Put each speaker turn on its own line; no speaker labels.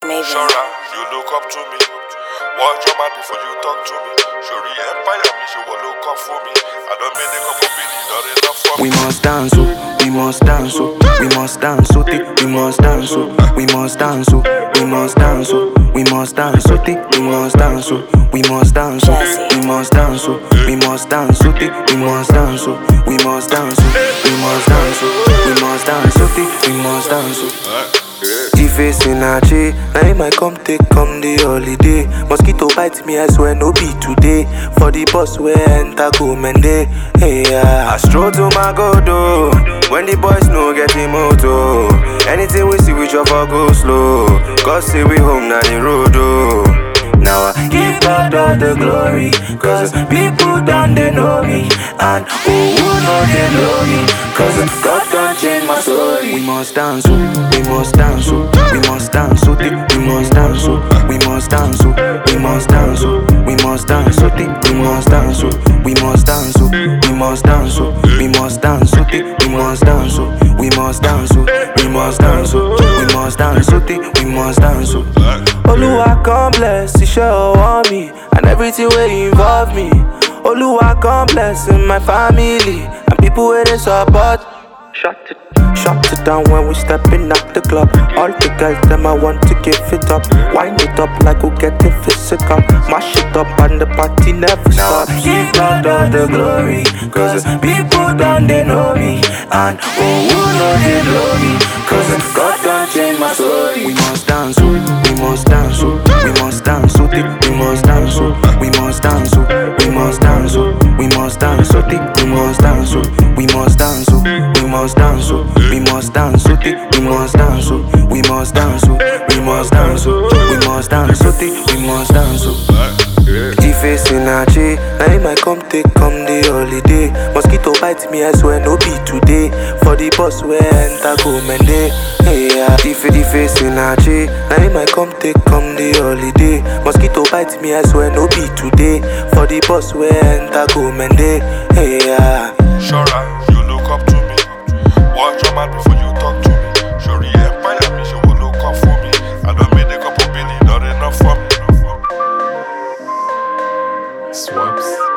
Maybe.
Shora, you look up to me. Watch your mouth before you talk to me. Shori Empire, me, she will look up for me. I don't mean a couple billion, not enough for me.
We must dance, we must dance, we must dance, we must dance, we must dance, we must dance, we must dance, we must dance, we must dance, we must dance, we must dance, we must dance, we must dance, we must dance, we must dance, we must dance. If it's in a J, now it might come the holiday. Mosquito bite me, I swear no be today. For the bus where enter go mende. Hey yeah, I stroll to my godo. When the boys no get the moto. Anything we see we drop or go slow. God say we home now the road oh. Now I give God all the glory, cause people done they know me. And who know they know me, cause God done change my story. We must dance, we must dance, we must dance, we must dance, we must dance, we must dance, we must dance, we must dance, we must dance, we must dance, we must dance, we must dance, we must dance, we must dance, we must dance, we must dance. Oluwa come bless, He show on me, and everything will involve me. Oluwa come bless in my family, and people where they support. Shut it down when we stepping up the club. All the girls, them I want to give it up. Wind it up like we're getting physical. Mash it up and the party never stops. Give God all the glory, cause people done they know me. And who know they know me, cause God done change my story. We must dance, we must dance, we must dance, we must dance, we must dance, we must dance, we must dance, we must dance, we must dance, we must dance, we must dance, we must dance, we must dance, we must dance, we must dance, we must dance. If it's in a J, now it might come the holiday. Mosquito bite me, I swear no be today. For the bus where enter go mende. Hey yeah, if it's in a J, now it might come the holiday. Mosquito bite me, I swear no be today. For the bus where enter go mende. Hey yeah.
Shora, you look up to me. Watch your mouth before you talk to me. Shori Empire, me, she will look up for me. I don't mean a couple billion, not enough for me.
Swaps.